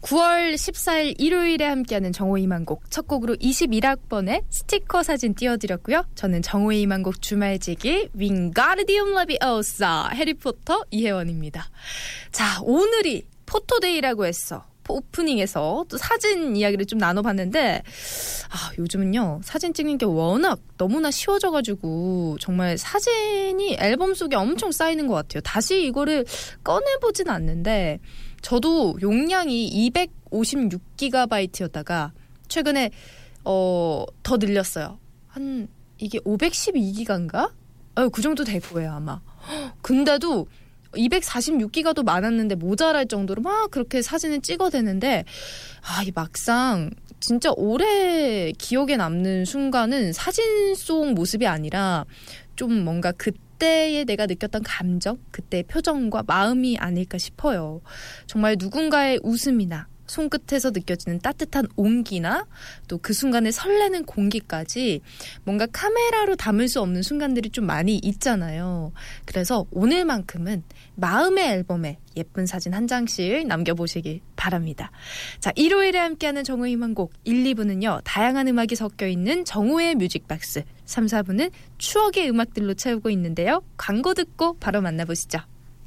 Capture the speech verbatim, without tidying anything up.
구월 십사일 일요일에 함께하는 정오의 희망곡 첫 곡으로 이십일 학번의 스티커 사진 띄워드렸고요. 저는 정오의 희망곡 주말지기 윙가르디움 레비오사 해리포터 이혜원입니다. 자, 오늘이 포토데이라고 했어. 오프닝에서 또 사진 이야기를 좀 나눠봤는데 아, 요즘은요 사진 찍는 게 워낙 너무나 쉬워져가지고 정말 사진이 앨범 속에 엄청 쌓이는 것 같아요. 다시 이거를 꺼내보진 않는데 저도 용량이 이백오십육 기가바이트였다가 최근에 어, 더 늘렸어요. 한 이게 오백십이 기가인가? 어, 그 정도 될 거예요 아마. 근데도 이백사십육 기가도 많았는데 모자랄 정도로 막 그렇게 사진을 찍어대는데 아, 이 막상 진짜 오래 기억에 남는 순간은 사진 속 모습이 아니라 좀 뭔가 그때의 내가 느꼈던 감정, 그때의 표정과 마음이 아닐까 싶어요. 정말 누군가의 웃음이나 손끝에서 느껴지는 따뜻한 온기나 또 그 순간에 설레는 공기까지 뭔가 카메라로 담을 수 없는 순간들이 좀 많이 있잖아요. 그래서 오늘만큼은 마음의 앨범에 예쁜 사진 한 장씩 남겨보시길 바랍니다. 자, 일요일에 함께하는 정오의 희망곡 일, 이 부는요. 다양한 음악이 섞여있는 정오의 뮤직박스, 삼, 사 부는 추억의 음악들로 채우고 있는데요. 광고 듣고 바로 만나보시죠.